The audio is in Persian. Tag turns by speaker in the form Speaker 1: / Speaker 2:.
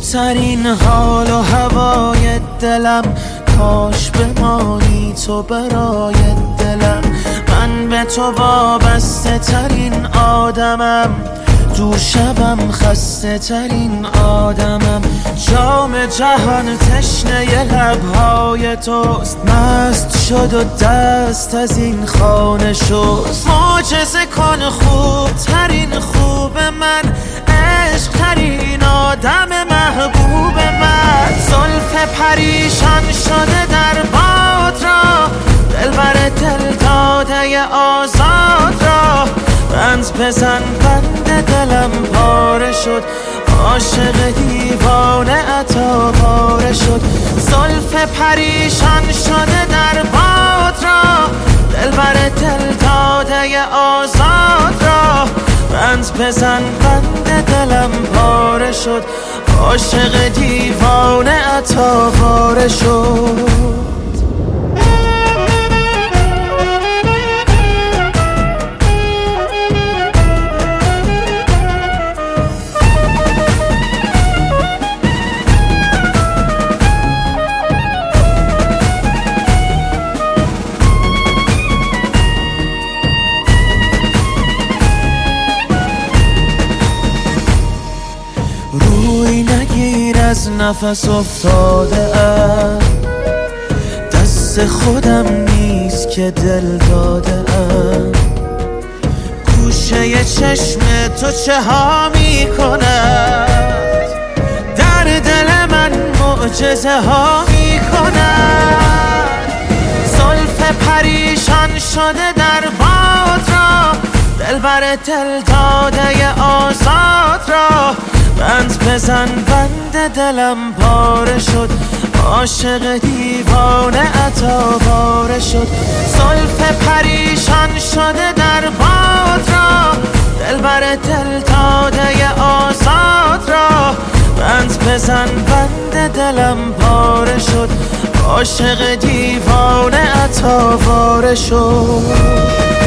Speaker 1: خوبترین حال و هوای دلم، کاش بمانی تو برای دلم. من به تو وابسته ترین آدمم، دور شبم خسته ترین آدمم. جام جهان تشنه لبهای توست، مست شد و دست از این خانه شست. معجزه کن خوب ترین خوب من، عشق ترین آدم محبوب من. زلف پریشان شده در باد را، دلبر دل داده آزاد را. بند بزن بند دلم پاره شد، عاشق دیوانه عطا پاره شد. زلف پریشان شده در باد را، دلبر دل داده آزاد را. بند بزن بند دلم پاره شد، عاشق دیوانه عطا پاره شد. روی نگیر از نفس افتاده ام، دست خودم نیست که دل داده ام. گوشه چشم تو چه ها می کند، در دل من معجزه ها می کند. زلف پریشان شده در باد را، دلبر دل داده آزاد را. بند بزن بند دلم پاره شد، عاشق دیوانه عطا پاره شد. زلف پریشان شده در باد را، دلبر دل داده آزاد را. بند بزن بند دلم پاره شد، عاشق دیوانه عطا پاره شد.